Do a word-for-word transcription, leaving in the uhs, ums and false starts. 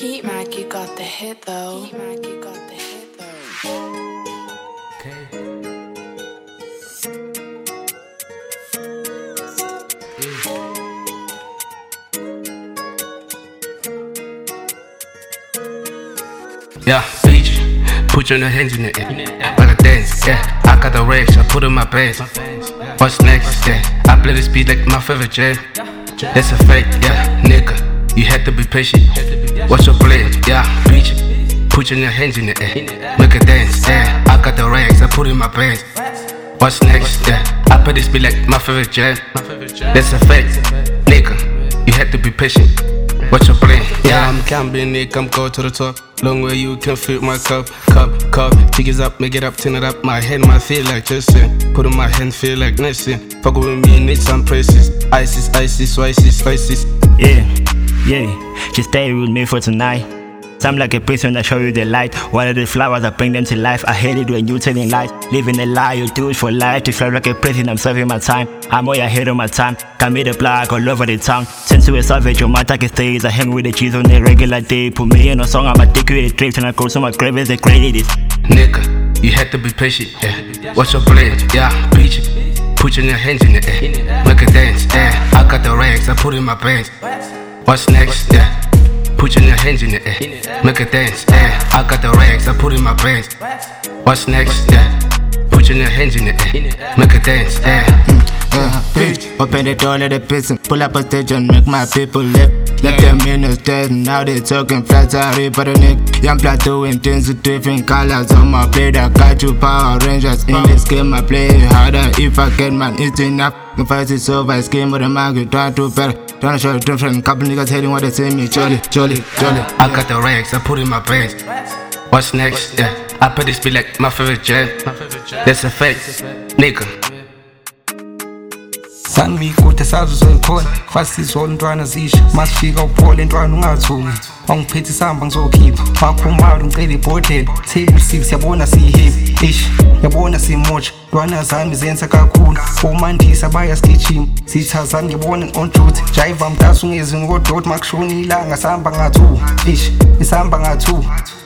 Heat Mac, you got the hit though. Heat Mac, you got the hit though. Okay. Yeah, beach, put your hands in the air, like a dance, yeah. I got the rage, I put in my pants. What's next, yeah? I play this beat like my favorite jam. That's a fact, yeah, nigga. You had to be patient. What's your plan, yeah, beach, put your hands in the air, make a dance, yeah. I got the rags, I put in my pants. What's next, yeah? I play this beat like my favorite jam. That's a fact, nigga. You had to be patient. What's your plan? Yeah, I'm camping, Nick, I'm go to the top. Long way you can fit my cup, cup, cup. Jiggies up, make it up, turn it up. My hand might feel like Justin. Put on my hand, feel like Nessin. Fuck with me, need some praises. Isis, Isis, Isis, Isis. Yeah, yeah, just stay with me for tonight. I'm like a priest when I show you the light. What are the flowers, I bring them to life. I hate it when you telling lies. Living a lie, you do it for life. To fly like a priest, I'm serving my time. I'm way ahead of my time. Got me the black all over the town. Since we a savage, your mind like stays. I hang with the cheese on a regular day. Put me in a song, I'm addicted with the trips. And I go to my grave as the credit. Nigga, you had to be patient, yeah. What's your plan? Yeah, preach it. Put your hands in the air, make a dance, yeah. I got the rags, I put in my pants. What's next, yeah? Put your hands in the air, make a dance, yeah. I got the rags, I put in my pants. What's next, yeah? Put your hands in the air, make a dance, yeah. Yeah, bitch, open the door, let it piss and pull up a stage and make my people live. Left them in the stage, now they talking flat, sorry, but a nigga. Young plateau intense with different colors on my plate. I got you Power Rangers in this game, I play it harder. If I get man, it's enough. The fight is over, I scheme with the market, try to better. Trying to show it different, couple niggas hating what they say me. Jolly, jolly, jolly. I got the rags, I put in my pants. What's next, yeah? I put this beat like my favorite jam. That's a fact, nigga. Sami kude sazo zoyikhona fasizona ntwana zisha masifika uphole ntwana ungathungi angiphethe isamba ngizokhipha makhumalo ngicela ibhodlela table six yabona siyihip ish yabona simoja ntwana zami zenza kakhulu omandisa baya stitching sithaza ngibona on duty jive amdasu ngezi ngodot makushona ilanga samba ngathu ish isamba ngathu